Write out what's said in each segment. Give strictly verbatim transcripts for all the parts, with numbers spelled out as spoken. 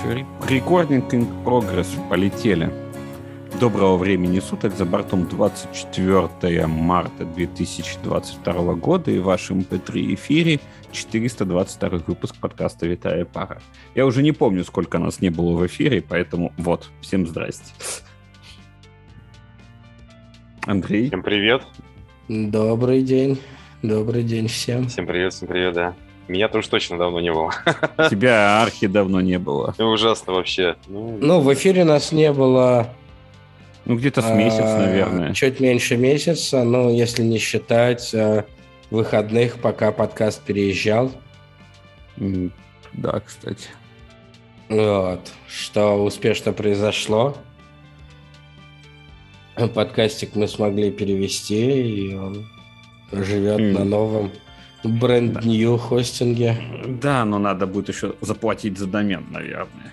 Recording in progress. Полетели. Доброго времени суток. За бортом двадцать четвёртое марта две тысячи двадцать второго года и в вашем эм пэ три эфире четыреста двадцать второй выпуск подкаста «Витая пара». Я уже не помню, сколько нас не было в эфире, поэтому вот, всем здрасте. Андрей. Всем привет. Добрый день. Добрый день всем. Всем привет, всем привет, да. Меня-то уж точно давно не было. Тебя архи давно не было. Ужасно вообще. Ну, ну, в эфире нас не было... Ну, где-то с месяц, а, наверное. Чуть меньше месяца, ну, если не считать а, выходных, пока подкаст переезжал. Да, кстати. Вот. Что успешно произошло. Подкастик мы смогли перевести, и он живет mm. на новом бренд-нью да. хостинге. Да, но надо будет еще заплатить за домен, наверное.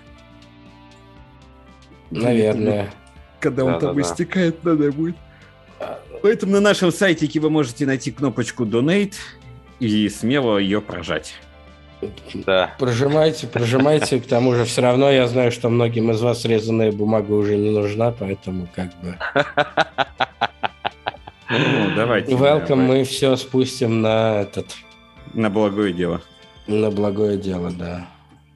Наверное. Когда да, он там да, истекает, да. надо будет. Поэтому на нашем сайтике вы можете найти кнопочку Donate и смело ее прожать. Да. Прожимайте, прожимайте. К тому же все равно я знаю, что многим из вас резаная бумага уже не нужна, поэтому как бы... Ну, давайте. Welcome, мы все спустим на этот... На благое дело. На благое дело, да.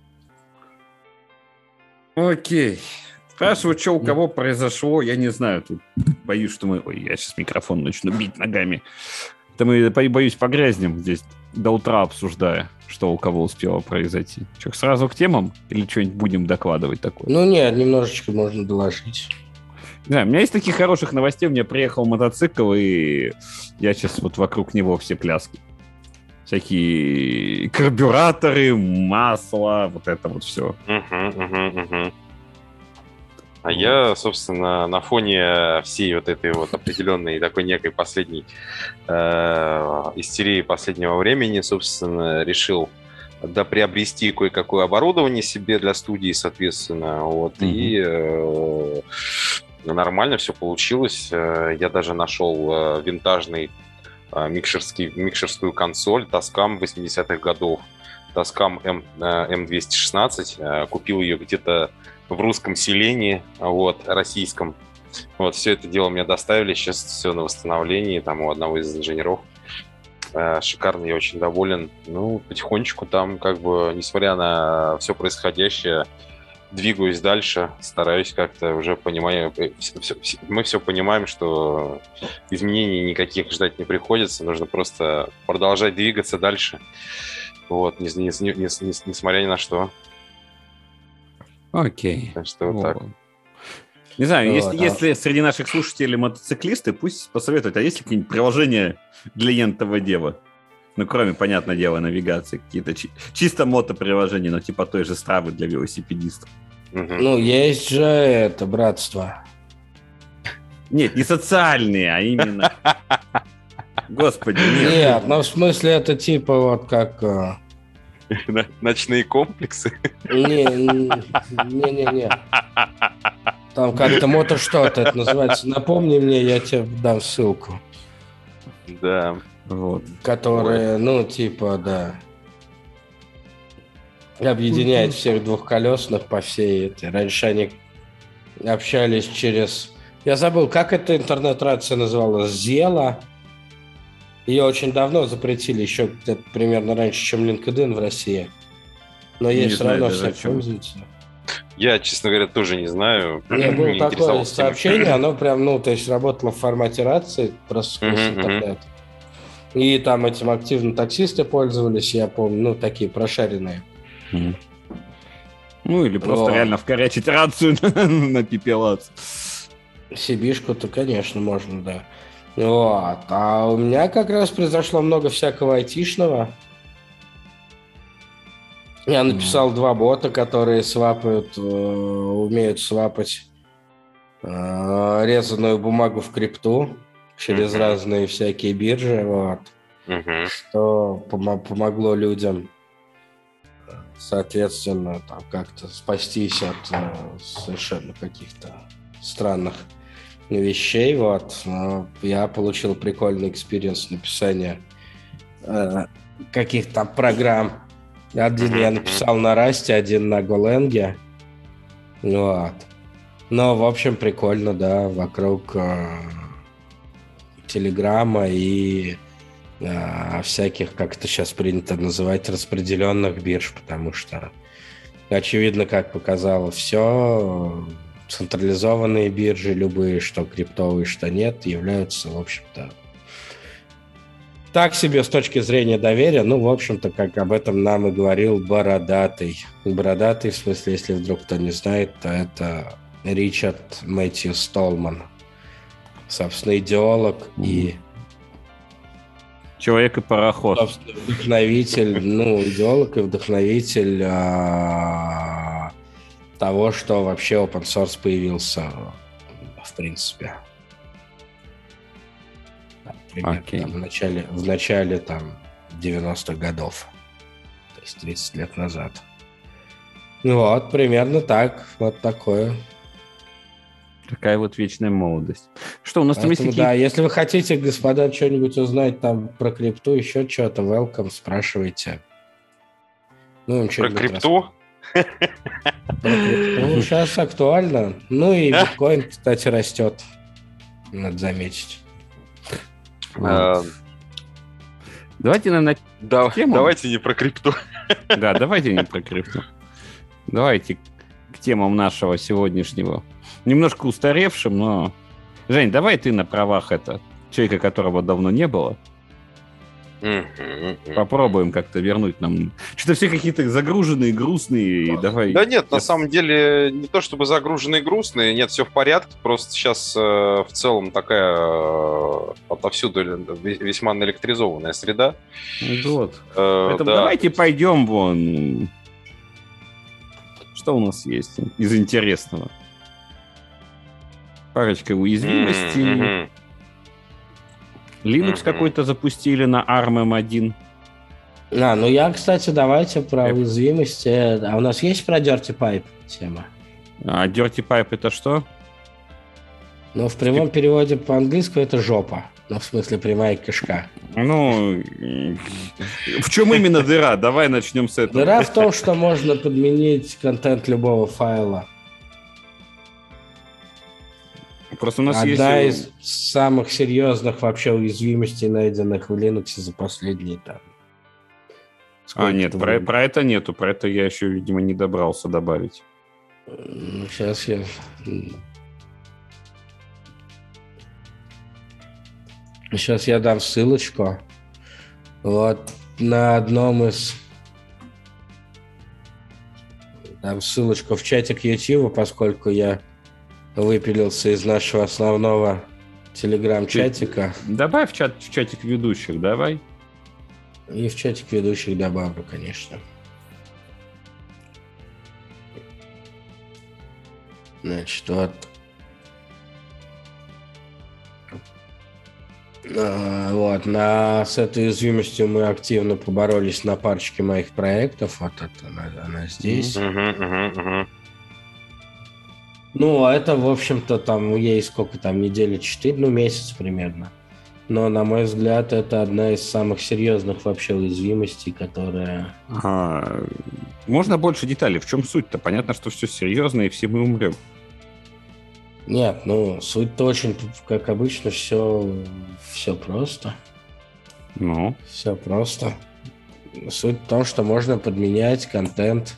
Окей. Спрашиваю, что у кого произошло, я не знаю. Тут боюсь, что мы... Ой, я сейчас микрофон начну бить ногами. Да мы, боюсь, погрязнем здесь до утра обсуждая, что у кого успело произойти. Что, сразу к темам? Или что-нибудь будем докладывать такое? Ну нет, немножечко можно доложить. Да, у меня есть таких хороших новостей. У меня приехал мотоцикл, и я сейчас вот вокруг него все пляски. Всякие карбюраторы, масло, вот это вот все. Угу, угу, угу. А вот. Я, собственно, на фоне всей вот этой вот определенной такой некой последней э, истерии последнего времени, собственно, решил доприобрести кое-какое оборудование себе для студии, соответственно, вот, mm-hmm. и э, нормально все получилось. Я даже нашел винтажный э, микшерский, микшерскую консоль Tascam восьмидесятых годов, Tascam эм двести шестнадцать, купил ее где-то в русском селении, вот, российском. Вот, все это дело мне доставили, сейчас все на восстановлении, там, у одного из инженеров. Шикарно, я очень доволен. Ну, потихонечку там, как бы, несмотря на все происходящее, двигаюсь дальше, стараюсь как-то уже понимаю, все, все, мы все понимаем, что изменений никаких ждать не приходится, нужно просто продолжать двигаться дальше, вот, не, не, не, не, несмотря ни на что. Окей. Так что вот так. Не знаю, вот, если, а... если среди наших слушателей мотоциклисты, пусть посоветуют, а есть ли какие-нибудь приложения для ентового дела? Ну, кроме, понятное дело, навигации, какие-то чи- чисто мотоприложения, но типа той же Стравы для велосипедистов. Угу. Ну, есть же это, братство. Нет, не социальные, а именно... Господи, нет. Нет, ну, в смысле, это типа вот как... Ночные комплексы? Не-не-не. Там как-то мото что-то это называется. Напомни мне, я тебе дам ссылку. Да. Вот. Которые, ну, типа, да. Объединяет всех двухколесных по всей этой. Раньше они общались через... Я забыл, как эта интернет-рация называлась? Зела. Ее очень давно запретили, еще где-то примерно раньше, чем LinkedIn в России. Но ей все равно все пользуются. Я, честно говоря, тоже не знаю. У меня было такое сообщение, оно прям, ну, то есть работало в формате рации, просто сквозь uh-huh, интернет. Uh-huh. И там этим активно таксисты пользовались, я помню, ну, такие прошаренные. Uh-huh. Ну, или просто вот. Реально вкорячить рацию на пипелац. Сибишку-то, конечно, можно, да. Вот. А у меня как раз произошло много всякого айтишного. Я написал mm. два бота, которые свапают, э, умеют свапать э, резаную бумагу в крипту через mm-hmm. разные всякие биржи, вот. Mm-hmm. Что пом- помогло людям, соответственно, там как-то спастись от э, совершенно каких-то странных вещей, вот. Я получил прикольный экспириенс написания э, каких-то программ. Один я написал на Расте, один на Голенге. Вот. Но, в общем, прикольно, да, вокруг э, Телеграма и э, всяких, как это сейчас принято называть, распределенных бирж, потому что, очевидно, как показало все, централизованные биржи, любые, что криптовые, что нет, являются, в общем-то, так себе с точки зрения доверия. Ну, в общем-то, как об этом нам и говорил Бородатый. Бородатый, в смысле, если вдруг кто не знает, то это Ричард Мэтью Столман. Собственно, идеолог mm-hmm. и... Человек и пароход. Собственно, вдохновитель, ну, идеолог и вдохновитель а, того, что вообще open source появился, в принципе. Примерно, okay. там, в начале, в начале там, девяностых годов. То есть тридцать лет назад. Ну вот, примерно так. Вот такое. Такая вот вечная молодость. Что, у нас Поэтому, там есть такие... Да, если вы хотите, господа, что-нибудь узнать там про крипту, еще что-то, welcome, спрашивайте. Ну, про крипту? Про крипту. Ну, сейчас актуально. Ну и биткоин, кстати, растет. Надо заметить. Вот. Давайте, наверное, да, давайте не про крипту. Да, давайте не про крипту. Давайте к темам нашего сегодняшнего. Немножко устаревшим, но... Жень, давай ты на правах это, человека, которого давно не было. Попробуем как-то вернуть нам... Что-то все какие-то загруженные, грустные. Давай. Да нет, на самом деле не то чтобы загруженные, грустные. Нет, все в порядке. Просто сейчас э, в целом такая э, отовсюду весьма наэлектризованная среда. Вот. Э, Поэтому да. Давайте пойдем вон. Что у нас есть из интересного? Парочка уязвимостей. Mm-hmm. Linux mm-hmm. какой-то запустили на арм эм один. А, ну я, кстати, давайте про Эп. уязвимости. А у нас есть про Dirty Pipe тема? А Dirty Pipe это что? Ну, в прямом Ты... переводе по-английски это жопа. Ну, в смысле, прямая кишка. Ну, в чем именно дыра? Давай начнем с этого. Дыра в том, что можно подменить контент любого файла. Просто у нас Одна есть... из самых серьезных вообще уязвимостей, найденных в Linux за последние там. А, нет, про, про это нету. Про это я еще, видимо, не добрался добавить. Сейчас я... Сейчас я дам ссылочку. Вот на одном из... Дам ссылочку в чатик YouTube, поскольку я выпилился из нашего основного телеграм-чатика. Добавь в, чат, в чатик ведущих, давай. И в чатик ведущих добавлю, конечно. Значит, вот. А, вот, на, с этой уязвимостью мы активно поборолись на парочке моих проектов. Вот это, она, она здесь. Uh-huh, uh-huh, uh-huh. Ну, это, в общем-то, там ей сколько там, недели четыре, ну, месяц примерно. Но, на мой взгляд, это одна из самых серьезных вообще уязвимостей, которая... А, можно больше деталей? В чем суть-то? Понятно, что все серьезно, и все мы умрем. Нет, ну, суть-то очень, как обычно, все, все просто. Ну? Все просто. Суть в том, что можно подменять контент...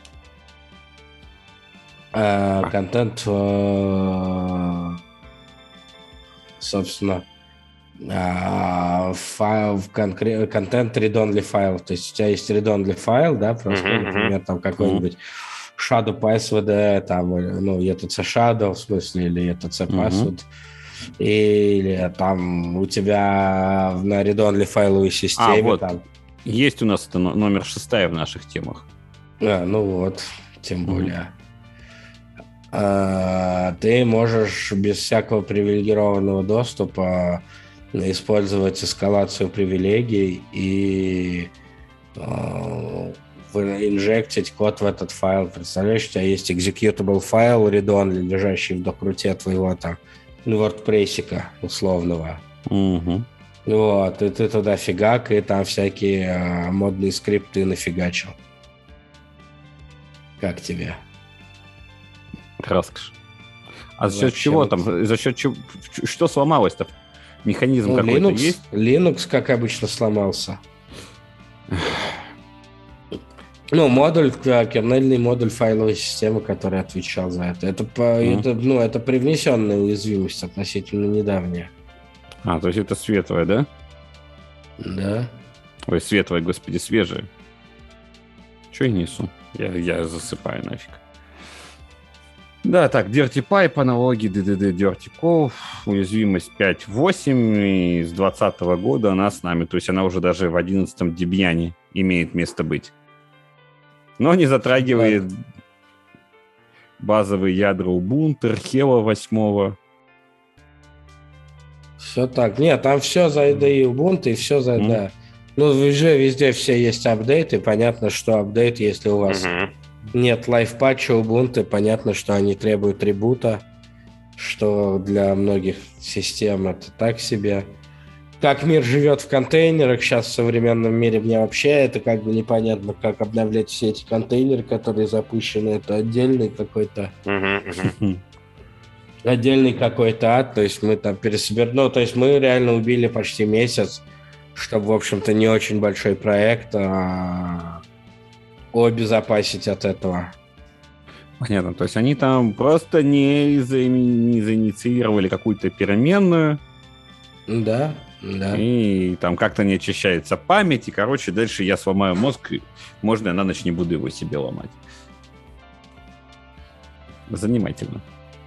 Uh, контент, uh, собственно, uh, файл, конкрет, контент read-only файл. То есть у тебя есть read-only файл, да, просто, uh-huh, например, там какой-нибудь shadow password, там, ну, и ти си shadow, в смысле, или и ти си password, uh-huh. или там у тебя на read-only файловой системе. А, вот. Там... Есть у нас это номер шестая в наших темах. А, ну вот, тем более. Uh-huh. Ты можешь без всякого привилегированного доступа использовать эскалацию привилегий и инжектить код в этот файл. Представляешь, у тебя есть executable файл read-only, лежащий в докруте твоего там WordPress условного. Угу. Вот, и ты туда фигак, и там всякие модные скрипты нафигачил. Как тебе? Роскошь. А за счет чего там? За счет чего? Что сломалось-то? Механизм ну, какой-то Linux, есть? Linux, как обычно, сломался. Ну, модуль, кернельный модуль файловой системы, который отвечал за это. Это, mm. это, ну, это привнесенная уязвимость относительно недавняя. А, то есть это светлое, да? Да. Ой, светлое, господи, свежее. Че я несу? Я, я засыпаю нафиг. Да, так, Dirty Pipe, аналоги ди ди ди Dirty Cove, уязвимость пять восемь, и с двадцатого года она с нами, то есть она уже даже в одиннадцатом Debian имеет место быть. Но не затрагивает да. базовые ядра Ubuntu, Hella восемь. Все так. Нет, там все за ай ди и Ubuntu, и все за, mm. да. Ну, уже везде все есть апдейты, понятно, что апдейт, если у вас... Mm-hmm. Нет лайфпатча Ubuntu, понятно, что они требуют ребута, что для многих систем это так себе. Как мир живет в контейнерах сейчас в современном мире, мне вообще это как бы непонятно, как обновлять все эти контейнеры, которые запущены. Это отдельный какой-то... отдельный какой-то ад, то есть мы там пересобернули, ну, то есть мы реально убили почти месяц, чтобы, в общем-то, не очень большой проект, а... обезопасить от этого. Понятно, то есть они там просто не, за... не заинициировали какую-то переменную. Да, да. И там как-то не очищается память, и, короче, дальше я сломаю мозг, и можно я на ночь не буду его себе ломать. Занимательно.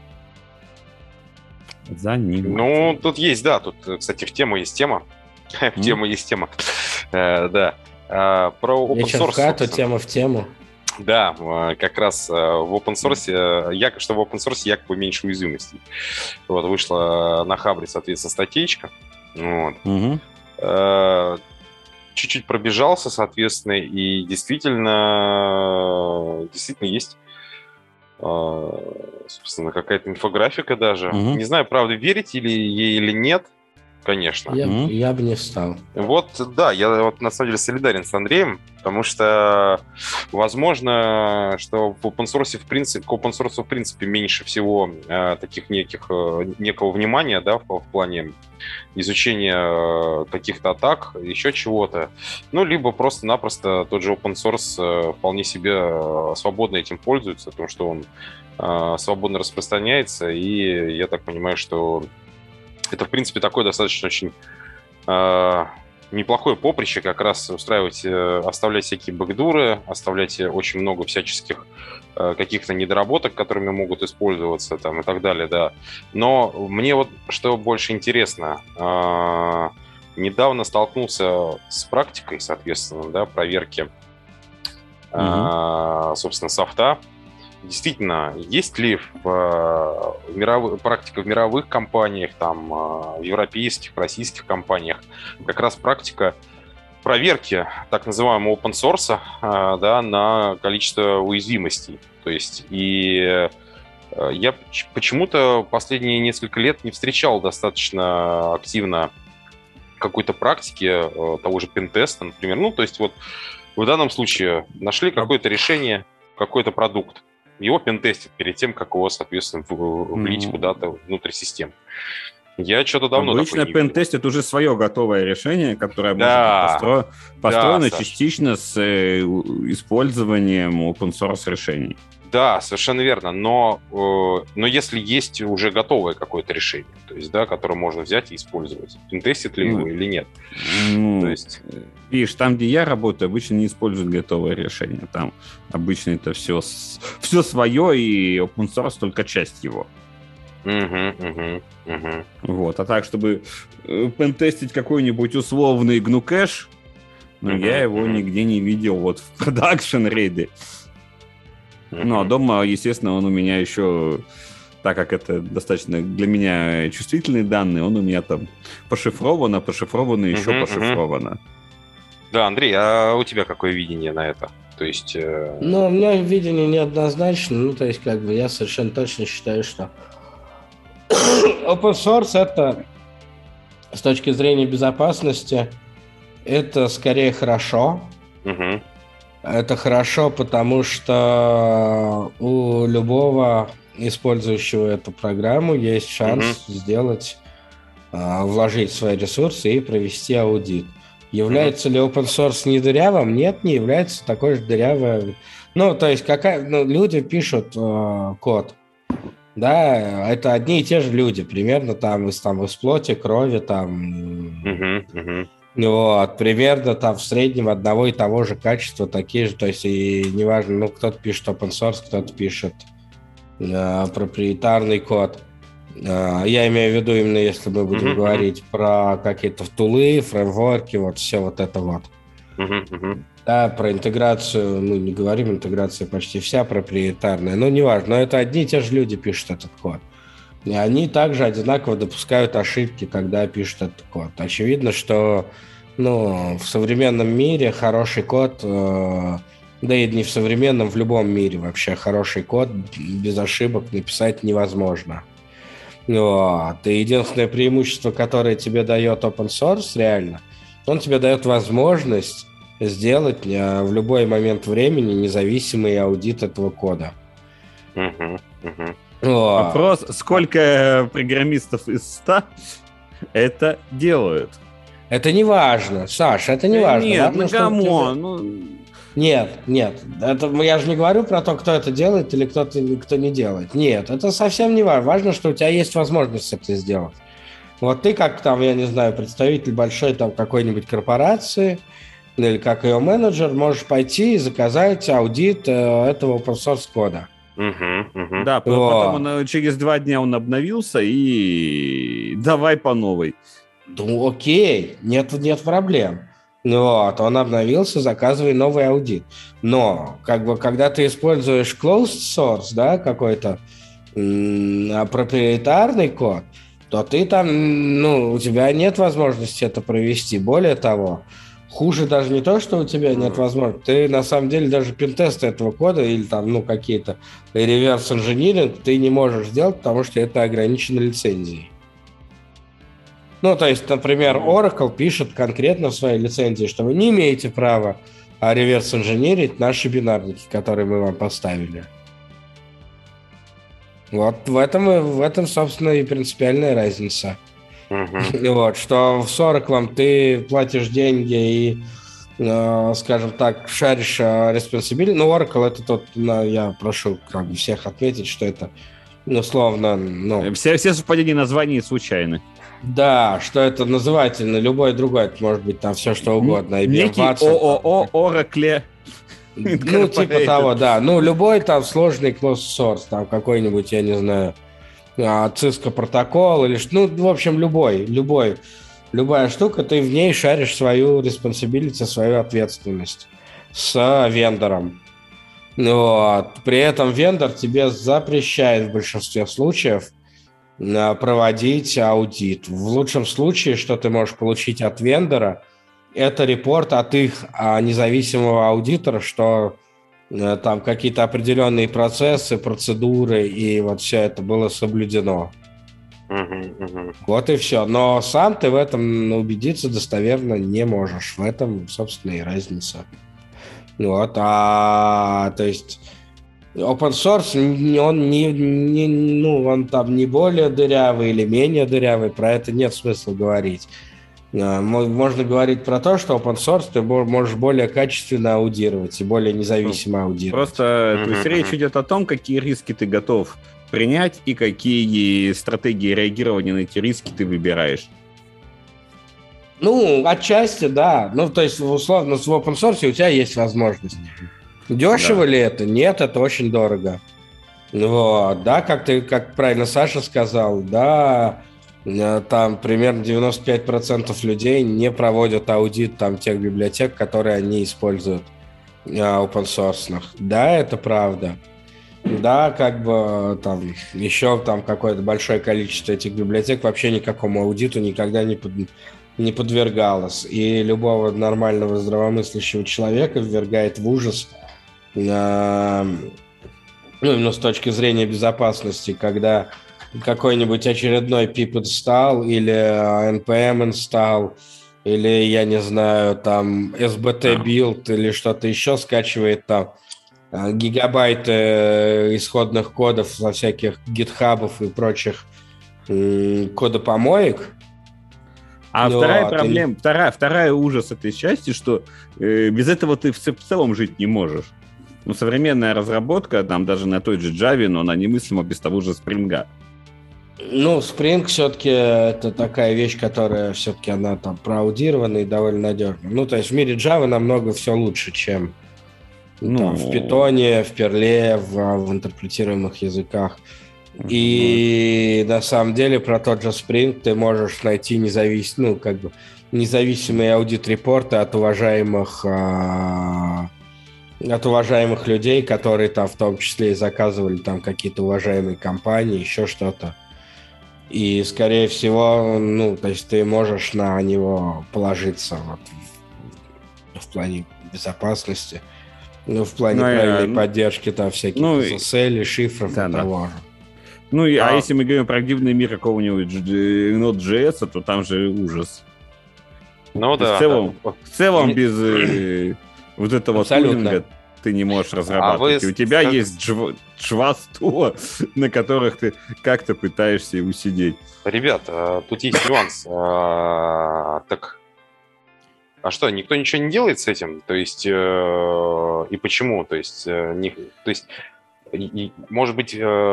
Занимательно. Ну, тут есть, да, тут, кстати, в тему есть тема. В тему есть тема. Да. Uh, про open source. Хату, тема в тему. Да, как раз в open source, якобы, что в open source якобы меньше уязвимостей. Вот, вышла на Хабре, соответственно, статейка. Вот. Угу. Uh, чуть-чуть пробежался, соответственно, и действительно, действительно есть, uh, собственно, какая-то инфографика даже. Угу. Не знаю, правда, верите ли ей или нет. Конечно. Я, mm-hmm. я бы не стал. Вот, да, я вот на самом деле солидарен с Андреем, потому что возможно, что в open source, в принципе, к open source, в принципе, меньше всего э, таких неких, э, некого внимания, да, в, в плане изучения э, каких-то атак, еще чего-то. Ну, либо просто-напросто тот же open source э, вполне себе э, свободно этим пользуется, потому что он э, свободно распространяется, и я так понимаю, что это, в принципе, такое достаточно очень э, неплохое поприще, как раз устраивать, э, оставлять всякие бэкдуры, оставлять очень много всяческих э, каких-то недоработок, которыми могут использоваться там, и так далее, да. Но мне вот что больше интересно, э, недавно столкнулся с практикой, соответственно, да, проверки, э, mm-hmm. собственно, софта. Действительно, есть ли в, в мировых, практика в мировых компаниях, там, в европейских, в российских компаниях, как раз практика проверки так называемого open source, да, на количество уязвимостей. То есть, и я почему-то последние несколько лет не встречал достаточно активно какой-то практики того же пентеста, например. Ну, то есть, вот в данном случае нашли какое-то решение, какой-то продукт. Его пентестят перед тем, как его, соответственно, влить mm-hmm. куда-то внутрь систем. Я что-то давно Обычно пентестят уже свое готовое решение, которое да. может быть постро... построено да, частично с э, использованием open-source решений. Да, совершенно верно. Но, э, но если есть уже готовое какое-то решение, то есть, да, которое можно взять и использовать, пентестит ли его mm. или нет. Mm. То есть... Видишь, там, где я работаю, обычно не используют готовое решение. Там обычно это все, все свое, и open source только часть его. Uh-huh, uh-huh, uh-huh. Вот. А так, чтобы пентестить какой-нибудь условный гну кэш, ну, uh-huh, я его uh-huh. нигде не видел вот в продакшн рейде. Uh-huh. Ну, а дома, естественно, он у меня еще, так как это достаточно для меня чувствительные данные, он у меня там пошифровано, пошифровано, еще uh-huh, пошифровано. Uh-huh. Да, Андрей, а у тебя какое видение на это? То есть... Э... Ну, у меня видение неоднозначно. Ну, то есть, как бы, я совершенно точно считаю, что open source это, с точки зрения безопасности, это скорее хорошо. Угу. Это хорошо, потому что у любого использующего эту программу есть шанс mm-hmm. сделать, вложить свои ресурсы и провести аудит. Является mm-hmm. ли open source не дырявым? Нет, не является такой же дырявым. Ну, то есть какая, ну, люди пишут э, код. Да, это одни и те же люди, примерно там из, там, из плоти, крови, там, uh-huh, uh-huh. Вот, примерно там в среднем одного и того же качества, такие же, то есть и неважно, ну, кто-то пишет open source, кто-то пишет э, проприетарный код. Э, я имею в виду именно, если мы будем uh-huh, говорить uh-huh. про какие-то тулы, фреймворки, вот все вот это вот. Uh-huh, uh-huh. Да, про интеграцию мы не говорим, интеграция почти вся проприетарная, но неважно, но это одни и те же люди пишут этот код. И они также одинаково допускают ошибки, когда пишут этот код. Очевидно, что ну, в современном мире хороший код, э, да и не в современном, в любом мире вообще хороший код без ошибок написать невозможно. Вот. И единственное преимущество, которое тебе дает open source реально, он тебе дает возможность сделать в любой момент времени независимый аудит этого кода. Uh-huh, uh-huh. Вопрос, сколько программистов из ста это делают? Это не важно, Саша, это не важно. Нет, важно, ну камон. Ну... Нет, нет, это, я же не говорю про то, кто это делает или кто-то, кто не делает. Нет, это совсем не важно. Важно, что у тебя есть возможность это сделать. Вот ты как там, я не знаю, представитель большой там какой-нибудь корпорации, или как ее менеджер, можешь пойти и заказать аудит э, этого open source кода. Uh-huh, uh-huh. Да, потом он, через два дня он обновился и давай по новой. Ну окей, нет, нет проблем. Вот, он обновился, заказывай новый аудит. Но как бы когда ты используешь closed source, да, какой-то м- проприетарный код, то ты там, ну, у тебя нет возможности это провести. Более того, хуже даже не то, что у тебя нет возможности. Ты, на самом деле, даже пентесты этого кода или там, ну, какие-то реверс-инжиниринг ты не можешь сделать, потому что это ограничено лицензией. Ну, то есть, например, Oracle пишет конкретно в своей лицензии, что вы не имеете права реверс-инжинирить наши бинарники, которые мы вам поставили. Вот в этом, в этом, собственно, и принципиальная разница. Uh-huh. Вот, что в Oracle ты платишь деньги и, э, скажем так, шаришь responsibility. Ну, Oracle это тот, ну, я прошу как бы всех отметить, что это, условно, ну... Все, все совпадения названий случайны. Да, что это назывательно, любой другой, это может быть там все что угодно. Некий ООО Oracle. Ну, типа того, да. Ну, любой там сложный closed source, там какой-нибудь, я не знаю, Cisco протокол или что, ну, в общем, любой, любой, любая штука, ты в ней шаришь свою responsibility, свою ответственность с вендором. Вот. При этом вендор тебе запрещает в большинстве случаев проводить аудит. В лучшем случае, что ты можешь получить от вендора, это репорт от их независимого аудитора, что там какие-то определенные процессы, процедуры и вот все это было соблюдено. Uh-huh, uh-huh. Вот и все. Но сам ты в этом убедиться достоверно не можешь. В этом, собственно, и разница. Вот. А, то есть open source, он не, не, ну, он там не более дырявый или менее дырявый, про это нет смысла говорить. Можно говорить про то, что open source ты можешь более качественно аудировать и более независимо аудировать. Просто mm-hmm. то есть речь идет о том, какие риски ты готов принять и какие стратегии реагирования на эти риски ты выбираешь. Ну, отчасти, да. Ну, то есть, условно, в open source у тебя есть возможность. Дешево да. ли это? Нет, это очень дорого. Вот, да, как ты, как правильно Саша сказал, да, там примерно девяносто пять процентов людей не проводят аудит там тех библиотек, которые они используют open source. Да, это правда. Да, как бы там еще там какое-то большое количество этих библиотек вообще никакому аудиту никогда не, под, не подвергалось. И любого нормального здравомыслящего человека ввергает в ужас, э, ну, именно с точки зрения безопасности, когда какой-нибудь очередной пип install или эн пи эм install или, я не знаю, там эс би ти build или что-то еще скачивает там гигабайты исходных кодов со всяких гитхабов и прочих кодопомоек. А Но вторая проблема, не... вторая, вторая ужас этой части, что э, без этого ты в целом жить не можешь. Ну, современная разработка, там даже на той же Java, но она немыслима без того же Spring. Ну, Spring все-таки это такая вещь, которая все-таки она там проаудирована и довольно надежна. Ну, то есть в мире Java намного все лучше, чем ну... там, в Python, в Perl, в, в интерпретируемых языках. И mm-hmm. на самом деле про тот же Spring ты можешь найти независ... ну, как бы независимые аудит-репорты от уважаемых, а... от уважаемых людей, которые там в том числе и заказывали там какие-то уважаемые компании, еще что-то. И, скорее всего, ну, то есть ты можешь на него положиться вот, в, в плане безопасности, ну, в плане ну, правильной я... поддержки там всяких ну, эс эс эл, шифров да, и да. того же. Ну, и, а... а если мы говорим про активный мир какого-нибудь Node.js, то там же ужас. Ну да. В целом, да. В целом без э, вот этого тулинга ты не можешь разрабатывать. А вы... У тебя как... есть джва сто, на которых ты как-то пытаешься усидеть. Ребят, тут есть нюанс. Так, а что, никто ничего не делает с этим? То есть, и почему? То есть, не, то есть может быть...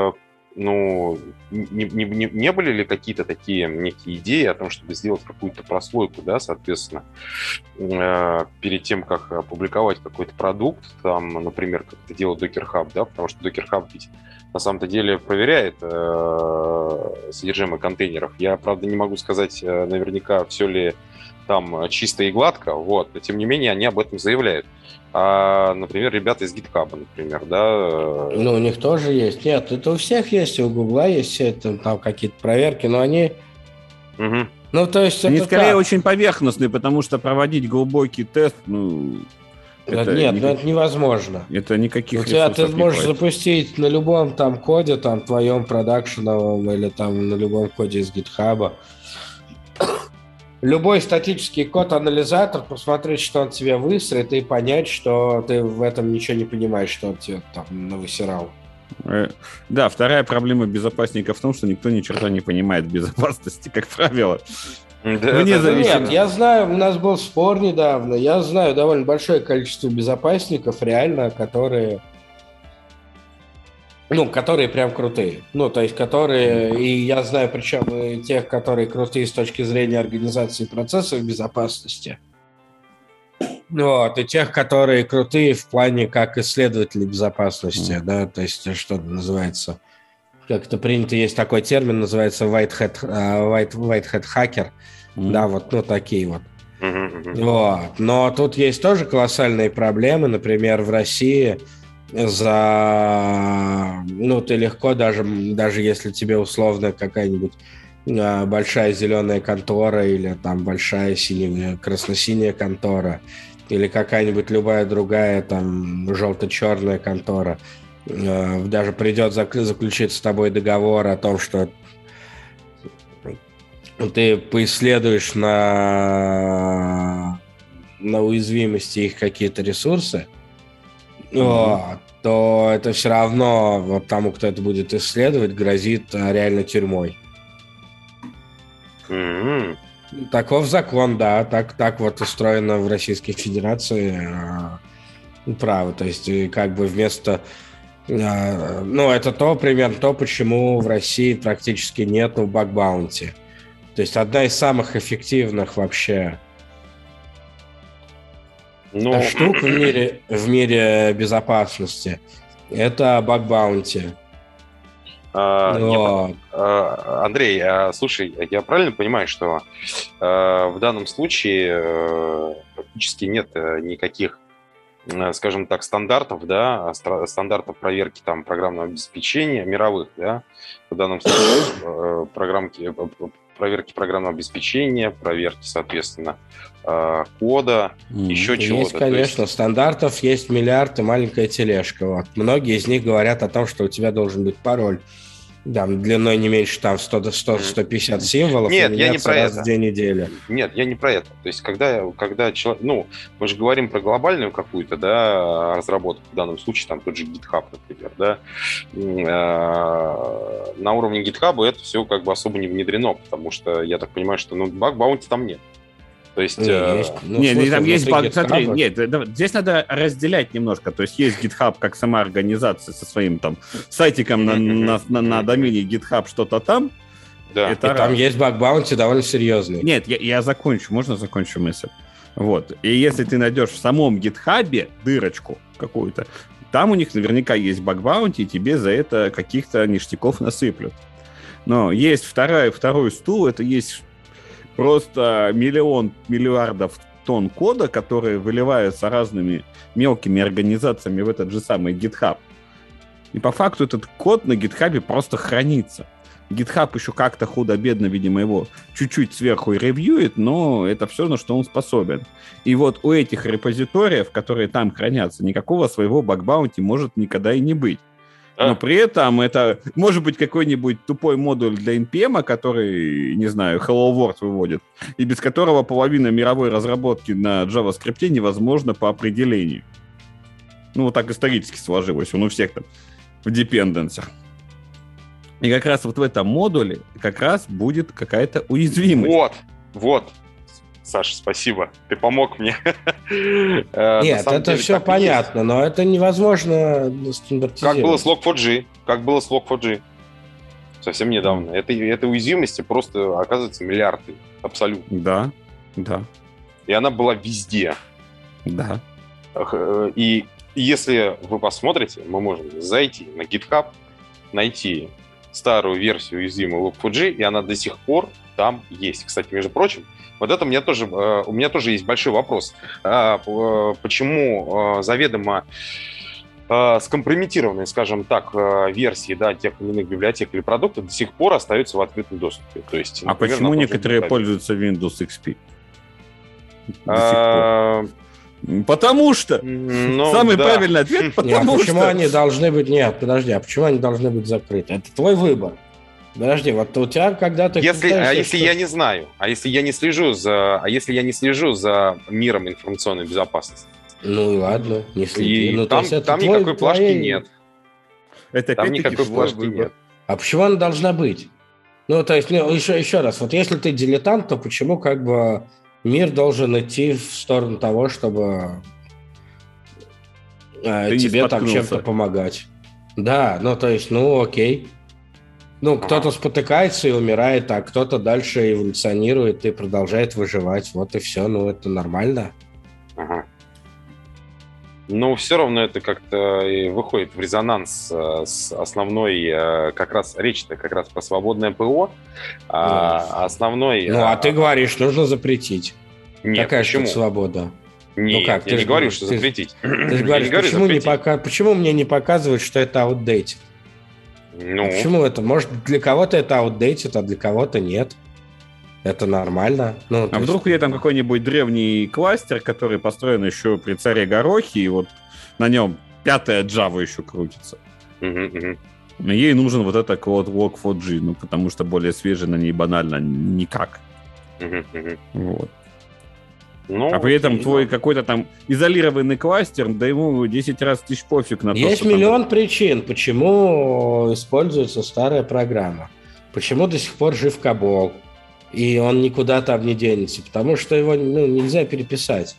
Ну, не, не, не были ли какие-то такие некие идеи о том, чтобы сделать какую-то прослойку, да, соответственно, э, перед тем, как опубликовать какой-то продукт, там, например, как это делает Docker Hub, да, потому что Docker Hub ведь на самом-то деле проверяет э, содержимое контейнеров. Я, правда, не могу сказать э, наверняка, все ли там чисто и гладко, вот, но тем не менее они об этом заявляют. А, например, ребята из GitHub, например, да? Ну, у них тоже есть. Нет, это у всех есть, у Гугла есть все это, там какие-то проверки, но они... Угу. Ну, то есть они это скорее так. Очень поверхностные, потому что проводить глубокий тест, ну... Это нет, никак... ну это невозможно. Это никаких у тебя ты можешь хватит. запустить на любом там коде, там твоем продакшеновом или там на любом коде из GitHub. Любой статический код-анализатор, посмотреть, что он тебе высрет, и понять, что ты в этом ничего не понимаешь, что он тебе там навысирал. Да, вторая проблема безопасника в том, что никто ни черта не понимает безопасности, как правило. Да, Вне да, нет, я знаю, у нас был спор недавно, я знаю довольно большое количество безопасников, реально, которые... Ну, которые прям крутые. Ну, то есть, которые... И я знаю, причем и тех, которые крутые с точки зрения организации процессов безопасности. Вот. И тех, которые крутые в плане как исследователи безопасности, mm. да, то есть, что называется... Как это принято, есть такой термин, называется white hat, uh, white, white hat hacker. Mm. Да, вот, ну, такие вот. Mm-hmm. Вот. Но тут есть тоже колоссальные проблемы. Например, в России... за... Ну, ты легко, даже, даже если тебе условно какая-нибудь а, большая зеленая контора или там большая синяя, красно-синяя контора или какая-нибудь любая другая там желто-черная контора а, даже придет зак- заключить с тобой договор о том, что ты поисследуешь на, на уязвимости их какие-то ресурсы, Mm-hmm. то это все равно вот тому, кто это будет исследовать, грозит реально тюрьмой. Mm-hmm. Таков закон, да, так, так вот устроено в Российской Федерации э, право. То есть как бы вместо... Э, ну, это то, примерно то, почему в России практически нету баг-баунти. То есть одна из самых эффективных вообще... Но... штук в мире, в мире безопасности – это баг-баунти. А, вот. Нет, а, Андрей, а, слушай, я правильно понимаю, что а, в данном случае а, практически нет никаких, скажем так, стандартов, да, стандартов проверки там программного обеспечения мировых, да, в данном случае программки, проверки программного обеспечения, проверки, соответственно, кода, mm, еще чего-то. Есть, конечно, есть... стандартов есть миллиард и маленькая тележка. Вот. Многие из них говорят о том, что у тебя должен быть пароль Да, длиной не меньше там сто сто пятьдесят символов. Нет, я не про раз это. В день недели. Нет, я не про это. То есть, когда, когда человек... Ну, мы же говорим про глобальную какую-то, да, разработку. В данном случае, там, тот же GitHub, например, да. На уровне GitHub это все как бы особо не внедрено, потому что, я так понимаю, что, ну, баг-баунти там нет. То есть... Не, э... есть. Ну, нет, смысле, там есть баг... GitHub... Смотри, нет, здесь надо разделять немножко. То есть есть GitHub как сама организация со своим там сайтиком на, на, на, на домене GitHub что-то там. Да. Это и там есть баг-баунти довольно серьезный. Нет, я, я закончу. Можно закончу мысль? Вот. И если ты найдешь в самом GitHub дырочку какую-то, там у них наверняка есть баг-баунти, и тебе за это каких-то ништяков насыплют. Но есть вторая, второй стул, это есть просто миллион миллиардов тонн кода, которые выливаются разными мелкими организациями в этот же самый GitHub. И по факту этот код на GitHub просто хранится. GitHub еще как-то худо-бедно, видимо, его чуть-чуть сверху ревьюет, но это все, на что он способен. И вот у этих репозиториев, которые там хранятся, никакого своего баг-баунти может никогда и не быть. Но при этом это может быть какой-нибудь тупой модуль для эн пи эм, который, не знаю, Hello World выводит, и без которого половина мировой разработки на JavaScript невозможно по определению. Ну, вот так исторически сложилось, он у всех там в депенденсах. И как раз вот в этом модуле как раз будет какая-то уязвимость. Вот, вот. Саша, спасибо. Ты помог мне. Нет, это все понятно, но это невозможно стандартизировать. Как было с лог фор джи. Как было с лог фор джи. Совсем недавно. Это, это уязвимости просто, оказывается, миллиарды. Абсолютно. Да, да. И она была везде. Да. И если вы посмотрите, мы можем зайти на GitHub, найти старую версию уязвимой лог фор джи, и она до сих пор там есть. Кстати, между прочим, вот это у меня тоже, у меня тоже есть большой вопрос. Почему заведомо скомпрометированные, скажем так, версии, да, тех или иных библиотек или продуктов до сих пор остаются в открытом доступе? То есть, а например, почему некоторые пользуются Windows икс пи? А... Потому что. Ну, Самый да. правильный ответ, потому нет, почему что... они должны быть... Нет, подожди, а почему они должны быть закрыты? Это твой выбор. Подожди, вот у тебя когда-то... Если, а если что... я не знаю, а если я не слежу за, а если я не слежу за миром информационной безопасности? Ну ладно, не следи. И ну, там там твой, никакой плашки твоей... нет. Это там никакой плашки выбор. нет. А почему она должна быть? Ну, то есть, ну, еще, еще раз, вот если ты дилетант, то почему как бы мир должен идти в сторону того, чтобы э, тебе там чем-то помогать? Да, ну, то есть, ну, окей. Ну, кто-то ага. спотыкается и умирает, а кто-то дальше эволюционирует и продолжает выживать. Вот и все, ну, это нормально. Ага. Но все равно это как-то выходит в резонанс с основной, как раз речь-то как раз про свободное ПО, а основной... Ну, а ты говоришь, нужно запретить. Нет, Какая почему? же свобода? Нет, ну, как? я ты не же, говорю, что ты, запретить. Ты же говоришь, почему, не пока, почему мне не показывают, что это outdated? Ну. А почему это? Может, для кого-то это outdated, а для кого-то нет. Это нормально. Ну, а вдруг есть... у там какой-нибудь древний кластер, который построен еще при царе Горохе, и вот на нем пятая Java еще крутится. Uh-huh, uh-huh. Ей нужен вот это код лог фор джи, ну, потому что более свежий на ней банально никак. Uh-huh, uh-huh. Вот. Ну, а при этом твой какой-то там изолированный кластер, да ему десять раз тысяч пофиг на то, есть что миллион там... причин, почему используется старая программа. Почему до сих пор жив Кабол. И он никуда там не денется. Потому что его ну, нельзя переписать.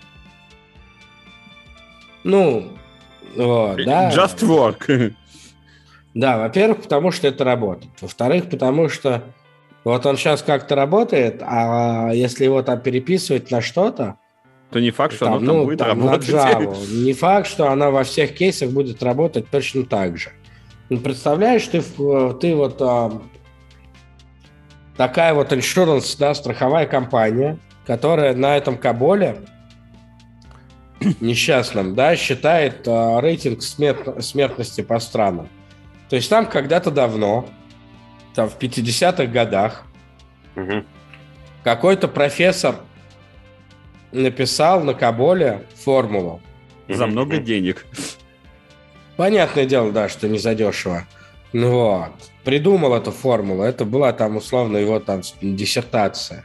Ну, вот, да. Just work. Да, во-первых, потому что это работает. Во-вторых, потому что вот он сейчас как-то работает, а если его там переписывать на что-то, то не факт, что там, оно там ну, будет там, работать. На Java, не факт, что она во всех кейсах будет работать точно так же. Ну, представляешь, ты, ты вот а, такая вот insurance, да, страховая компания, которая на этом Каболе несчастном, да, считает а, рейтинг смерт, смертности по странам. То есть там когда-то давно, там в пятидесятых годах, угу. какой-то профессор написал на Каболе формулу. За много денег. Понятное дело, да, что не задешево. Ну вот. Придумал эту формулу. Это была там условно его там диссертация.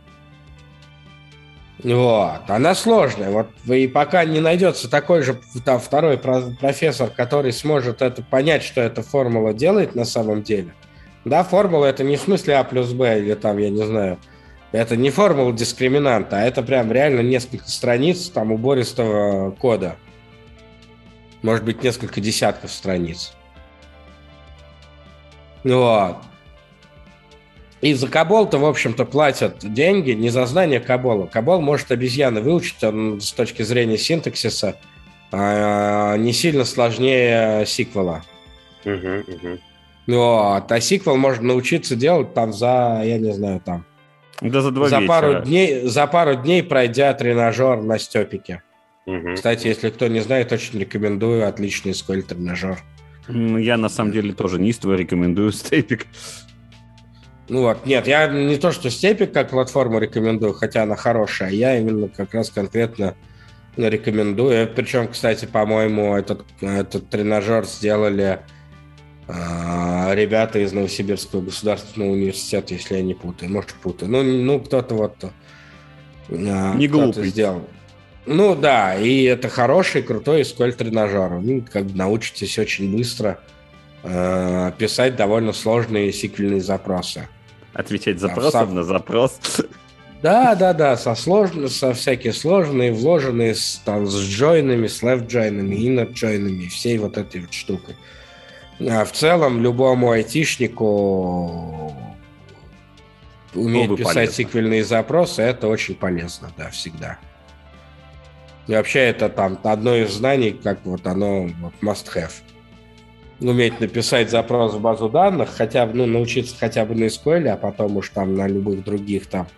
Вот. Она сложная. Вот и пока не найдется такой же там второй профессор, который сможет это понять, что эта формула делает на самом деле. Да, формула это не в смысле А плюс Б или там, я не знаю, это не формула дискриминанта, а это прям реально несколько страниц там убористого кода. Может быть, несколько десятков страниц. Вот. И за Кабол-то, в общем-то, платят деньги не за знание Кабола. Кабол может обезьяны выучить, он с точки зрения синтаксиса не сильно сложнее сиквела. Uh-huh, uh-huh. Вот. А сиквел можно научиться делать там за, я не знаю, там... Да за два за вечера. пару дней, за пару дней пройдя тренажер на степике. Uh-huh. Кстати, если кто не знает, очень рекомендую. Отличный эс ку эль-тренажер. Я, на самом деле, тоже неистово рекомендую степик. Ну вот, нет, я не то, что степик как платформу рекомендую, хотя она хорошая, я именно как раз конкретно рекомендую. Причем, кстати, по-моему, этот, этот тренажер сделали э, ребята из Новосибирского государственного университета, если я не путаю. Может, путаю. Ну, ну кто-то вот э, не кто-то глупый. сделал. Ну да, и это хороший, крутой эс ку эль-тренажер. Вы как бы научитесь очень быстро э, писать довольно сложные сиквельные запросы. Отвечать запросом сам... на запрос. Да, да, да, со, сложно, со всякие сложные, вложенные с, там, с джойнами, с left-джойнами, inner-джойнами, всей вот этой вот штукой. А в целом, любому айтишнику уметь писать полезно. Сиквельные запросы, это очень полезно, да, всегда. И вообще это там одно из знаний, как вот оно вот, must-have. Уметь написать запрос в базу данных, хотя бы, ну, научиться хотя бы на эс ку эль, а потом уж там на любых других там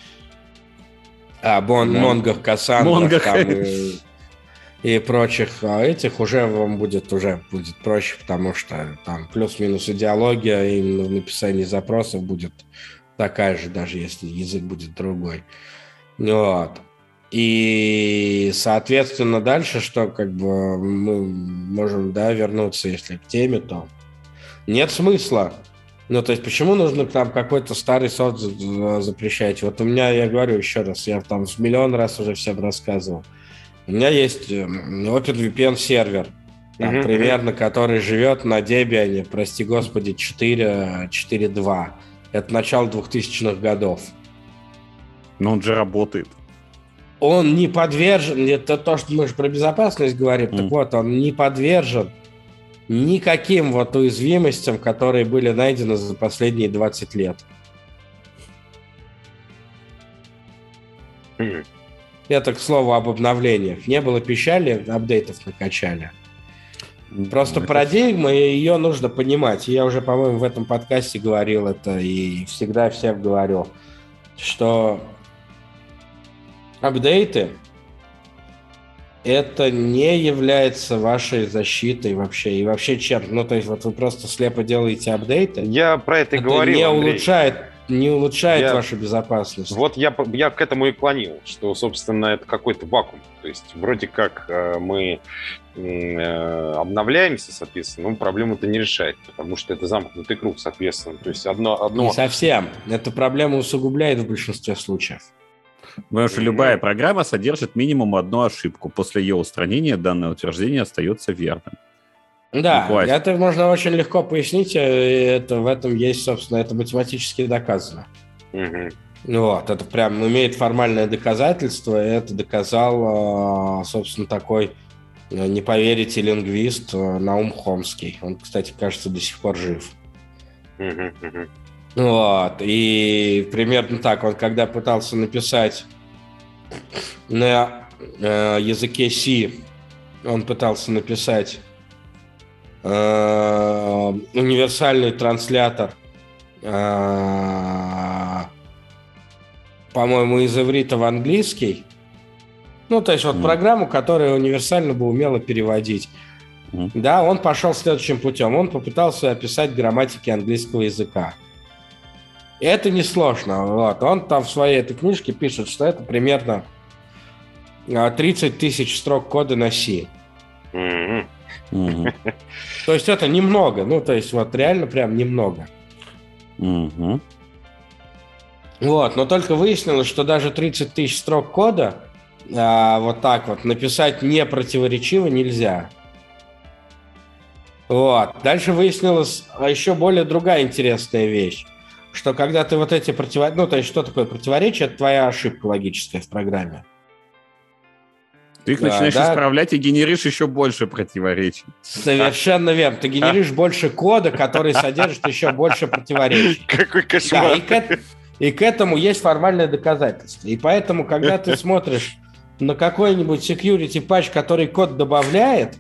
а, бон, Монгах, Кассандрах там, и, и прочих этих уже вам будет уже будет проще, потому что там плюс-минус идеология именно в написании запросов будет такая же, даже если язык будет другой. Вот. И, соответственно, дальше, что как бы мы можем, да, вернуться, если к теме, то нет смысла. Ну, то есть, почему нужно там какой-то старый софт запрещать? Вот у меня, я говорю еще раз, я там в миллион раз уже всем рассказывал. У меня есть OpenVPN сервер, там, mm-hmm. примерно, который живет на Debian, прости господи, четыре точка два. Это начало двухтысячных годов. Но он же работает. Он не подвержен, это то, что мы же про безопасность говорим, mm. так вот, он не подвержен никаким вот уязвимостям, которые были найдены за последние двадцать лет. Mm. Это, к слову, об обновлениях. Не было пищали, апдейтов накачали. Mm. Просто mm. парадигма, ее нужно понимать. Я уже, по-моему, в этом подкасте говорил это и всегда всем говорю, что апдейты это не является вашей защитой вообще. И вообще чем? Ну, то есть, вот вы просто слепо делаете апдейты. Я про это и говорил, не Андрей. улучшает, не улучшает я, вашу безопасность. Вот я, я к этому и клонил, что, собственно, это какой-то вакуум. То есть, вроде как э, мы э, обновляемся, соответственно, но проблему-то не решает, потому что это замкнутый круг, соответственно. То есть, одно... одно... Не совсем. Эта проблема усугубляет в большинстве случаев. Потому что любая программа содержит минимум одну ошибку. После ее устранения данное утверждение остается верным. Да, это можно очень легко пояснить. Это, в этом есть, собственно, это математически доказано. Угу. Вот, это прям имеет формальное доказательство. И это доказал, собственно, такой, не поверите, лингвист Наум Хомский. Он, кстати, кажется, до сих пор жив. Угу, угу. Вот, и примерно так, он когда пытался написать на э, языке C, он пытался написать э, универсальный транслятор, э, по-моему, из иврита в английский, ну, то есть вот mm. программу, которая универсально бы умела переводить. Mm. Да, он пошел следующим путем, он попытался описать грамматики английского языка. Это несложно. Вот. Он там в своей этой книжке пишет, что это примерно тридцать тысяч строк кода на C. Mm-hmm. Угу. То есть это немного, ну, то есть вот реально прям немного. Угу. Вот, но только выяснилось, что даже тридцать тысяч строк кода а, вот так вот написать не противоречиво нельзя. Вот. Дальше выяснилась еще более другая интересная вещь, что когда ты вот эти противоречия... Ну, то есть что такое противоречие? Это твоя ошибка логическая в программе. Ты их Да, начинаешь да. исправлять и генеришь еще больше противоречий. Совершенно верно. Ты генеришь больше кода, который содержит еще больше противоречий. Какой Да, кошмар. и к, и к этому есть формальное доказательство. И поэтому, когда ты смотришь на какой-нибудь security патч, который код добавляет,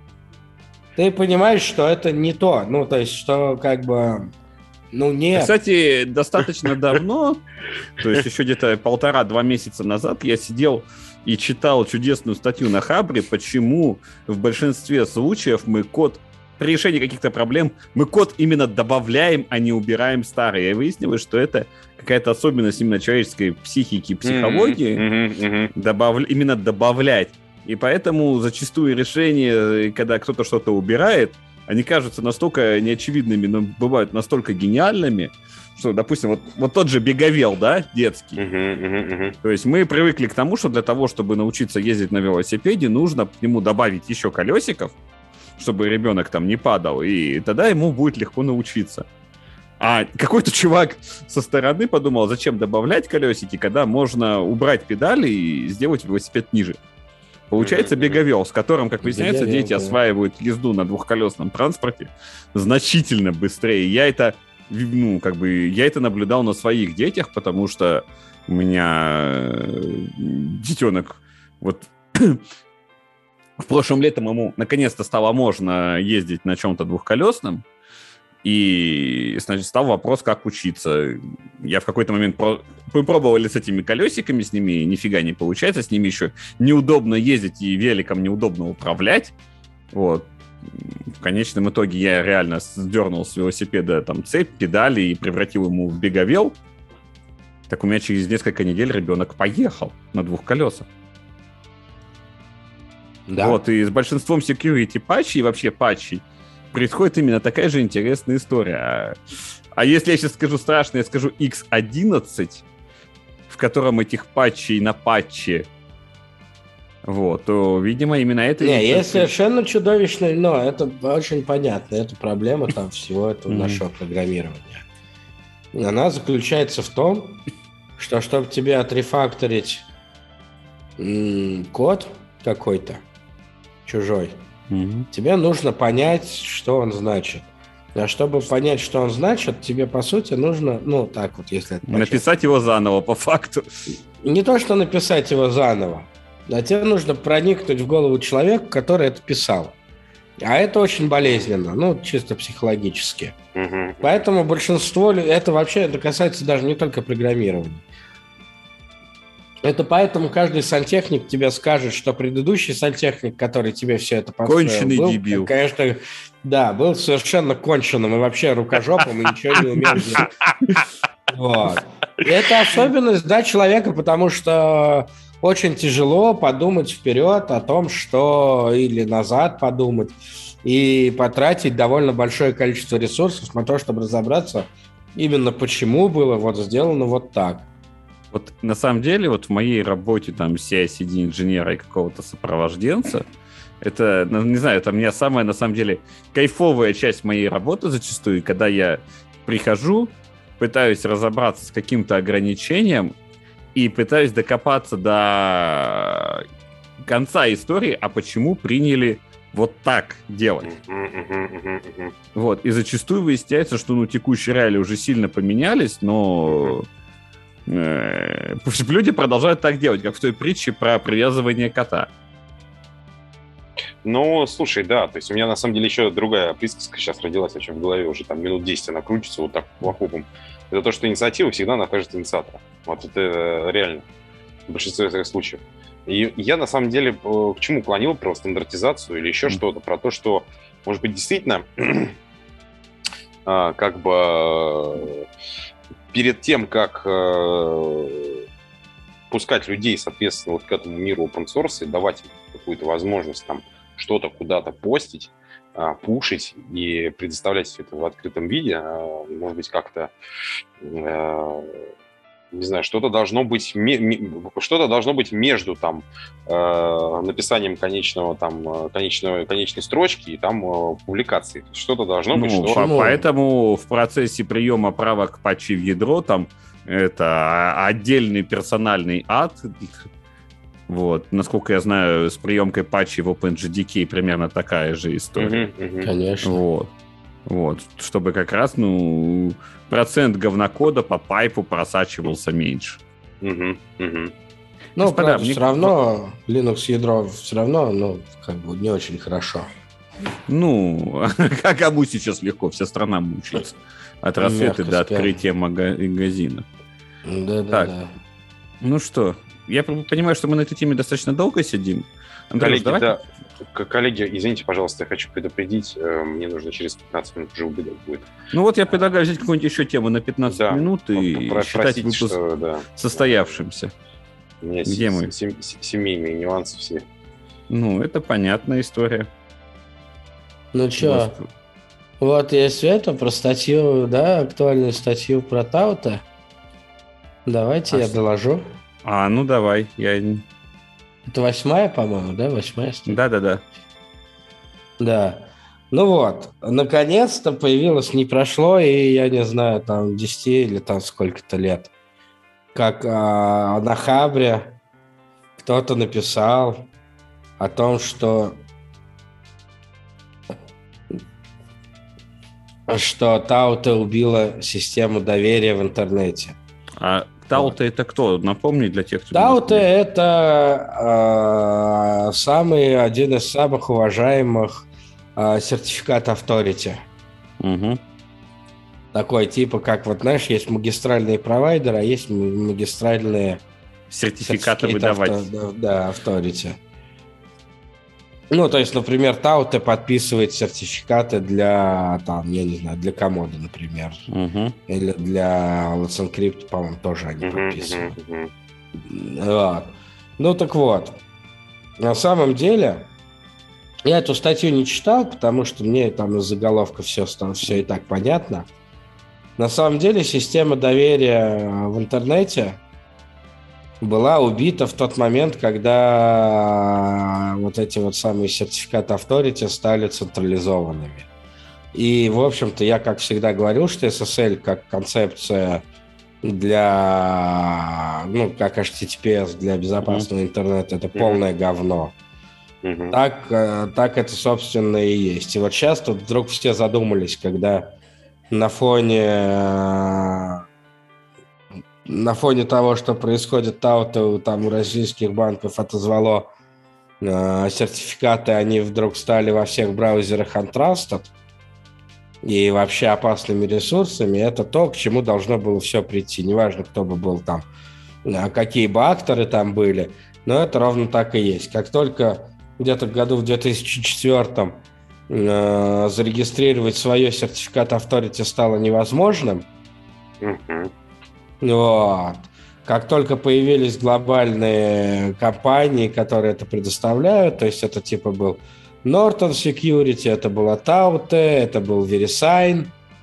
ты понимаешь, что это не то. Ну, то есть, что как бы... Ну, нет. Кстати, достаточно давно, то есть еще где-то полтора-два месяца назад я сидел и читал чудесную статью на Хабре, почему в большинстве случаев мы код, при решении каких-то проблем, мы код именно добавляем, а не убираем старый. И выяснилось, что это какая-то особенность именно человеческой психики, психологии, Mm-hmm, mm-hmm. добав... именно добавлять. И поэтому зачастую решения, когда кто-то что-то убирает, они кажутся настолько неочевидными, но бывают настолько гениальными, что, допустим, вот, вот тот же беговел, да, детский. Uh-huh, uh-huh, uh-huh. То есть мы привыкли к тому, что для того, чтобы научиться ездить на велосипеде, нужно к нему добавить еще колесиков, чтобы ребенок там не падал, и тогда ему будет легко научиться. А какой-то чувак со стороны подумал, зачем добавлять колесики, когда можно убрать педали и сделать велосипед ниже. Получается беговел, с которым, как выясняется, Беговел, дети да. осваивают езду на двухколесном транспорте значительно быстрее. Я это, ну, как бы, я это наблюдал на своих детях, потому что у меня детенок вот в прошлом летом ему наконец-то стало можно ездить на чем-то двухколесном. И, значит, стал вопрос, как учиться. Я в какой-то момент про... мы пробовали с этими колесиками, с ними нифига не получается, с ними еще неудобно ездить и великом неудобно управлять. Вот. В конечном итоге я реально сдернул с велосипеда там цепь, педали и превратил ему в беговел. Так у меня через несколько недель ребенок поехал на двух колесах. Да. Вот, и с большинством security патчей и вообще патчей происходит именно такая же интересная история. А, а если я сейчас скажу страшно, я скажу икс одиннадцать, в котором этих патчей на патче, вот, то, видимо, именно это... Не, и... есть совершенно чудовищно, но это очень понятно, это проблема там всего этого Mm-hmm. нашего программирования. Она заключается в том, что чтобы тебе отрефакторить м- код какой-то чужой, Mm-hmm. тебе нужно понять, что он значит. А чтобы понять, что он значит, тебе, по сути, нужно, ну, так вот, если это по-честному. Написать его заново, по факту. Не то, что написать его заново, а тебе нужно проникнуть в голову человека, который это писал. А это очень болезненно, ну, чисто психологически. Uh-huh. Поэтому большинство... Это вообще это касается даже не только программирования. Это поэтому каждый сантехник тебе скажет, что предыдущий сантехник, который тебе все это построил, Конченый был, дебил. конечно, да, был совершенно конченым и вообще рукожопом, и ничего не умел делать. Вот. И это особенность, да, человека, потому что очень тяжело подумать вперед о том, что... Или назад подумать, и потратить довольно большое количество ресурсов на то, чтобы разобраться именно почему было вот сделано вот так. Вот на самом деле, вот в моей работе там си ай си ди инженера и какого-то сопровожденца, это, ну, не знаю, это у меня самая, на самом деле, кайфовая часть моей работы зачастую, когда я прихожу, пытаюсь разобраться с каким-то ограничением и пытаюсь докопаться до конца истории, а почему приняли вот так делать. Uh-huh, uh-huh, uh-huh. Вот, и зачастую выясняется, что, ну, текущие реалии уже сильно поменялись, но... люди продолжают так делать, как в той притче про привязывание кота. Ну, слушай, да, то есть у меня на самом деле еще другая присказка сейчас родилась, о чем в голове уже там минут десять она крутится вот так лохопом. Это то, что инициатива всегда накажет инициатора. Вот это реально в большинстве своих случаев. И я на самом деле к чему клонил, про стандартизацию или еще mm. что-то, про то, что, может быть, действительно как бы... перед тем, как э, пускать людей, соответственно, вот к этому миру open source и давать им какую-то возможность там что-то куда-то постить, а, пушить и предоставлять все это в открытом виде, а, может быть, как-то, а, не знаю, что-то должно быть, что-то должно быть между там э, написанием конечного там конечного конечной строчки и там э, публикацией. Что-то должно ну, быть. Что... По- поэтому в процессе приема правок патчей в ядро там это отдельный персональный ад. Вот, насколько я знаю, с приемкой патчей в OpenJDK примерно такая же история. Uh-huh, uh-huh. Конечно. Вот. Вот, чтобы как раз, ну, процент говнокода по пайпу просачивался меньше. Uh-huh, uh-huh. Ну, Господа, правда, мне... все равно Linux ядро все равно, ну, как бы не очень хорошо. Ну, а кому сейчас легко? Вся страна мучается. От рассвета до открытия магазина. Да-да-да. Ну что, я понимаю, что мы на этой теме достаточно долго сидим. Андрей, давай... да. Коллеги, извините, пожалуйста, я хочу предупредить, мне нужно через пятнадцать минут уже убегать будет. Ну вот я предлагаю взять какую-нибудь еще тему на пятнадцать да, минут и про- считать просить, выпуск что, да. состоявшимся. У меня Где с- мы? Сем- семейные нюансы все. Ну, это понятная история. Ну что, вот есть это про статью, да, актуальную статью про Таута. Давайте а я что? доложу. А, ну давай, я... Это восьмая, по-моему, да, восьмая статья? Да-да-да. Да. Ну вот, наконец-то появилось, не прошло, и я не знаю, там, десять или там сколько-то лет, как а, на Хабре кто-то написал о том, что что Таута убила систему доверия в интернете. А Таута это кто? Напомни для тех, кто... Таута – это э, самый, один из самых уважаемых э, сертификат Authority. Угу. Такой типа, как вот, знаешь, есть магистральные провайдеры, а есть магистральные... Сертификаты выдавать. Авто, да, Authority. Ну, то есть, например, Таута подписывает сертификаты для, там, я не знаю, для комода, например. Угу. Или для Let's Encrypt, по-моему, тоже они Мгм, подписывают. мгм, мгм. Вот. Ну, так вот. На самом деле, я эту статью не читал, потому что мне там из заголовка все, все и так понятно. На самом деле, система доверия в интернете была убита в тот момент, когда вот эти вот самые сертификаты Authority стали централизованными. И, в общем-то, я, как всегда, говорил, что эс эс эль как концепция для, ну, как эйч ти ти пи эс для безопасного mm-hmm. интернета, это mm-hmm. полное говно. Mm-hmm. Так, так это, собственно, и есть. И вот сейчас тут вдруг все задумались, когда на фоне... На фоне того, что происходит Таута, там у российских банков отозвало э, сертификаты, они вдруг стали во всех браузерах untrusted и вообще опасными ресурсами. Это то, к чему должно было все прийти. Неважно, кто бы был там, э, какие бы акторы там были, но это ровно так и есть. Как только где-то в году в две тысячи четвёртом э, зарегистрировать свое сертификат Authority стало невозможным, Мгм. вот. Как только появились глобальные компании, которые это предоставляют, то есть это типа был Norton Security, это была Taute, это был VeriSign.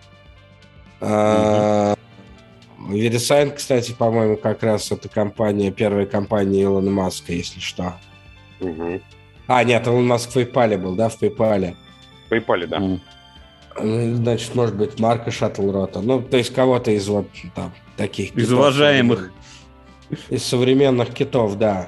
Mm-hmm. VeriSign, кстати, по-моему, как раз это компания, первая компания Илона Маска, если что. Мгм. А, нет, Илон Маск в PayPal был, да, в PayPal. В PayPal, да. М. Значит, может быть, Марка Шаттлрота. Ну, то есть кого-то из вот там таких... Из китов, уважаемых. Из современных китов, да.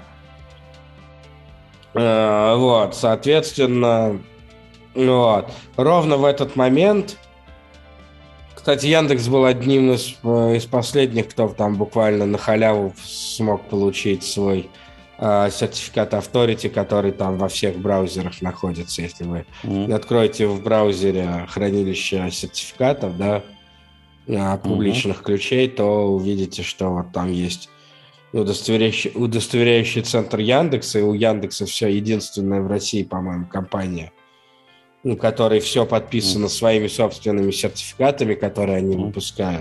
Э, Вот, соответственно, вот. Ровно в этот момент... Кстати, Яндекс был одним из, из последних, кто там буквально на халяву смог получить свой э, сертификат Authority, который там во всех браузерах находится. Если вы М. откроете в браузере хранилище сертификатов, да, э, публичных ключей, то увидите, что вот там есть удостоверяющий, удостоверяющий центр Яндекса, и у Яндекса все единственная в России, по-моему, компания, у которой все подписано своими собственными сертификатами, которые они выпускают.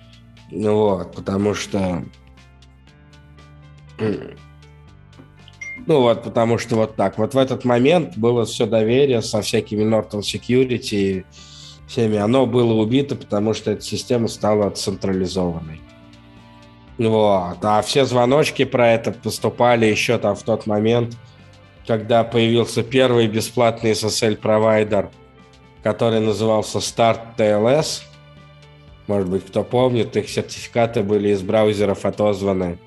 Ну вот, потому что... Ну вот, потому что вот так. Вот в этот момент было все доверие со всякими Norton Security и всеми. Оно было убито, потому что эта система стала централизованной. Вот. А все звоночки про это поступали еще там в тот момент, когда появился первый бесплатный эс эс эль-провайдер, который назывался Start ти эл эс. Может быть, кто помнит, их сертификаты были из браузеров отозваны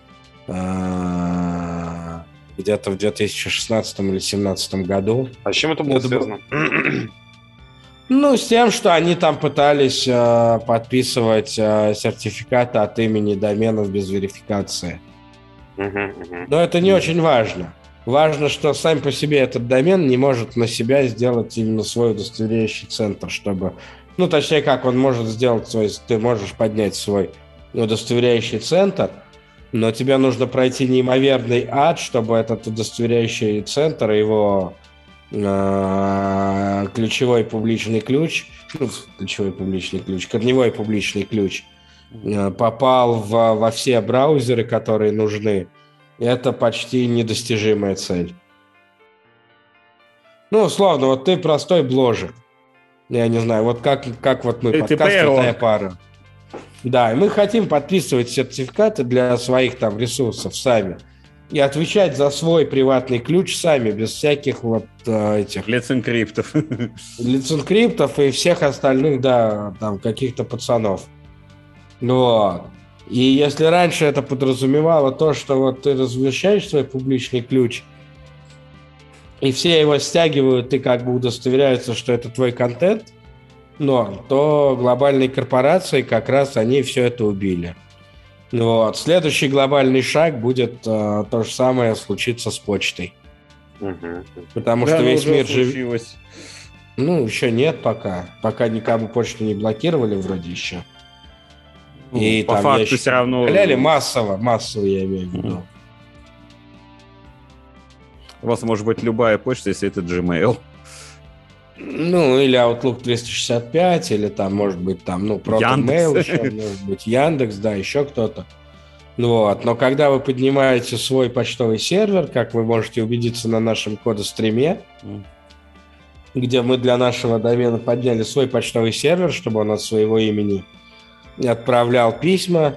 где-то в две тысячи шестнадцатом или две тысячи семнадцатом году. А с чем это было это связано? Ну, с тем, что они там пытались э, подписывать э, сертификаты от имени доменов без верификации. Uh-huh, uh-huh. Но это не uh-huh. очень важно. Важно, что сам по себе этот домен не может на себя сделать именно свой удостоверяющий центр, чтобы... Ну, точнее, как он может сделать свой... Ты можешь поднять свой удостоверяющий центр, но тебе нужно пройти неимоверный ад, чтобы этот удостоверяющий центр, его э, ключевой публичный ключ, ну, ключевой публичный ключ, корневой публичный ключ, э, попал в, во все браузеры, которые нужны. Это почти недостижимая цель. Ну, условно, вот ты простой бложек. Я не знаю, вот как, как вот мы, подкаст «Крутая пара». Да, и мы хотим подписывать сертификаты для своих там ресурсов сами и отвечать за свой приватный ключ сами, без всяких вот э, этих... Лиценкриптов. Лиценкриптов и всех остальных, да, там, каких-то пацанов. Вот. И если раньше это подразумевало то, что вот ты размещаешь свой публичный ключ, и все его стягивают, и как бы удостоверяются, что это твой контент, но то глобальные корпорации как раз они все это убили. Вот. Следующий глобальный шаг будет э, то же самое случится с почтой. Uh-huh. Потому да, что весь мир живет. Ну, еще нет пока. Пока никому почту не блокировали вроде еще. Ну, и по там факту ящики все равно... Удаляли массово, массово я имею в виду. Uh-huh. У вас может быть любая почта, если это Gmail. Ну, или Outlook триста шестьдесят пять, или там, может быть, там, ну, ProtonMail еще, может быть, Яндекс, да, еще кто-то. Вот. Но когда вы поднимаете свой почтовый сервер, как вы можете убедиться на нашем кодостриме, mm. где мы для нашего домена подняли свой почтовый сервер, чтобы он от своего имени отправлял письма.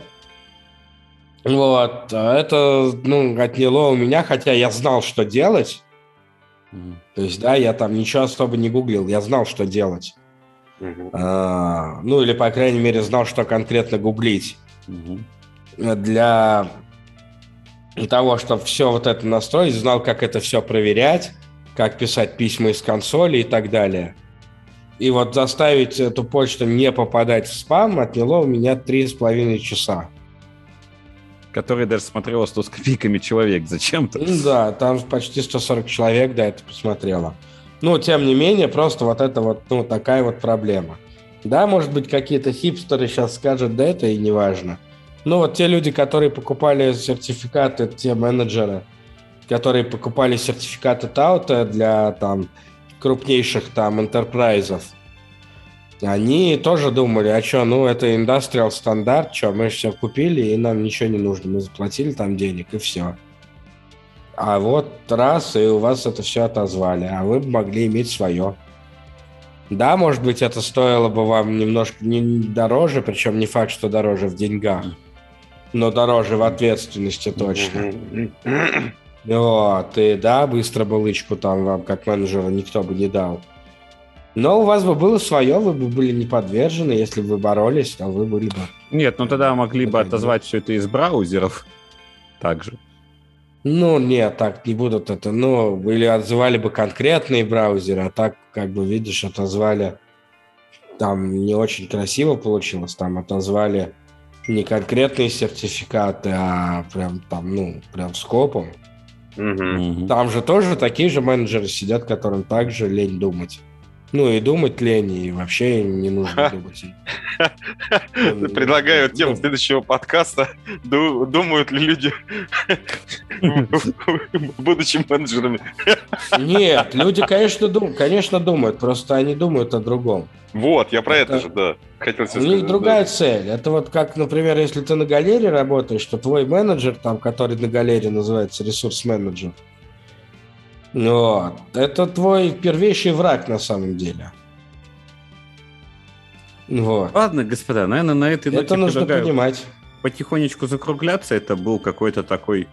Вот. Это, ну, отняло у меня, хотя я знал, что делать. Mm-hmm. То есть, да, я там ничего особо не гуглил, я знал, что делать. Mm-hmm. А, ну, или, по крайней мере, знал, что конкретно гуглить. Mm-hmm. Для того, чтобы все вот это настроить, знал, как это все проверять, как писать письма из консоли и так далее. И вот заставить эту почту не попадать в спам отняло у меня три с половиной часа. Который даже смотрело сто с копейками человек зачем-то. Да, там почти сто сорок человек, да, это посмотрело. Но, тем не менее, просто вот это вот, ну, такая вот проблема. Да, может быть, какие-то хипстеры сейчас скажут, да, это и не важно. Ну, вот те люди, которые покупали сертификаты, те менеджеры, которые покупали сертификаты Таута для, там, крупнейших, там, энтерпрайзов, они тоже думали, а что, ну, это индастриал стандарт, что, мы все купили, и нам ничего не нужно, мы заплатили там денег, и все. А вот раз, и у вас это все отозвали, а вы бы могли иметь свое. Да, может быть, это стоило бы вам немножко не дороже, причем не факт, что дороже в деньгах, но дороже в ответственности точно. Вот, и да, быстро былычку там вам, как менеджеру, никто бы не дал. Но у вас бы было свое, вы бы были не подвержены, если бы вы боролись, то вы были бы... Нет, ну тогда могли бы отозвать все это из браузеров также. Ну, нет, так не будут это. Ну, или отзывали бы конкретные браузеры, а так, как бы, видишь, отозвали... Там не очень красиво получилось, там отозвали не конкретные сертификаты, а прям там, ну, прям скопом. Mm-hmm. Там же тоже такие же менеджеры сидят, которым также лень думать. Ну и думать лень, и вообще не нужно думать. Предлагаю тему следующего подкаста. Думают ли люди, будучи менеджерами? Нет, люди, конечно, дум... конечно, думают, просто они думают о другом. Вот, я про это, это же, да. Хотел у них другая да. цель. Это вот как, например, если ты на галерее работаешь, то твой менеджер, там, который на галерее называется ресурс-менеджер, вот, это твой первейший враг на самом деле. Вот. Ладно, господа, наверное, на этой ноте это нужно понимать. Потихонечку закругляться. Это был какой-то такой...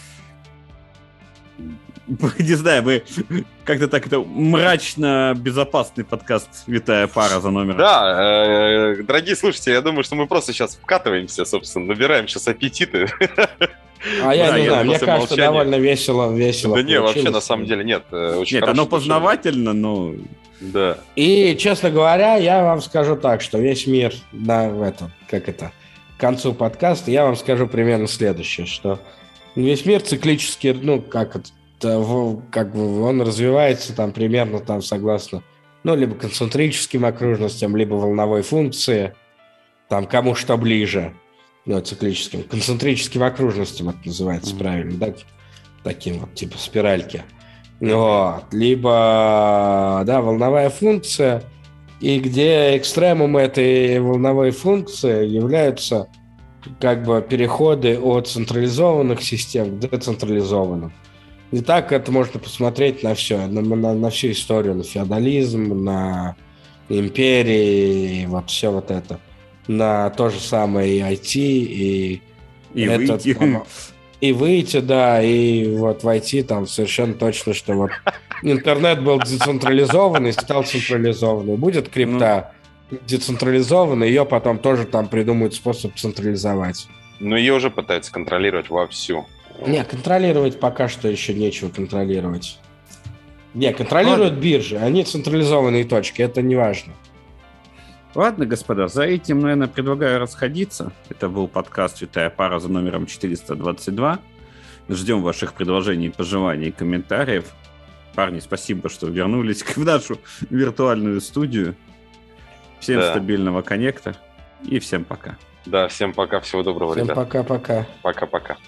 Не знаю, мы как-то так это мрачно-безопасный подкаст «Витая пара» за номером. Да, э, дорогие слушатели, я думаю, что мы просто сейчас вкатываемся, собственно, набираем сейчас аппетиты. А я да, не знаю, мне кажется, молчания. довольно весело, весело. Да не, вообще на самом деле нет. Очень нет, оно познавательно, но... Да. И, честно говоря, я вам скажу так, что весь мир, да, в этом, как это, к концу подкаста, я вам скажу примерно следующее, что весь мир циклически, ну, как это, как бы он развивается там примерно там согласно, ну, либо концентрическим окружностям, либо волновой функции, там кому что ближе, ну, циклическим, концентрическим окружностям это называется mm-hmm. правильно, да, таким вот типа спиральки, вот, либо, да, волновая функция, и где экстремум этой волновой функции являются как бы переходы от централизованных систем к децентрализованным. И так это можно посмотреть на все, на, на, на всю историю, на феодализм, на империи, вот все вот это, на то же самое и ай ти, и, и этот, выйти. Там, и выйти, да, и вот войти там совершенно точно, что вот интернет был децентрализованный, стал централизованный. Будет крипта децентрализованной, ее потом тоже там придумают способ централизовать. Но ее уже пытаются контролировать вовсю. Не, контролировать пока что еще нечего контролировать. Не, контролируют Ладно. биржи, они централизованные точки, это не важно. Ладно, господа, за этим, наверное, предлагаю расходиться. Это был подкаст «Витая пара» за номером четыреста двадцать два. Ждем ваших предложений, пожеланий и комментариев. Парни, спасибо, что вернулись в нашу виртуальную студию. Всем да. стабильного коннекта и всем пока. Да, всем пока, всего доброго, всем ребят. Всем пока-пока. Пока-пока.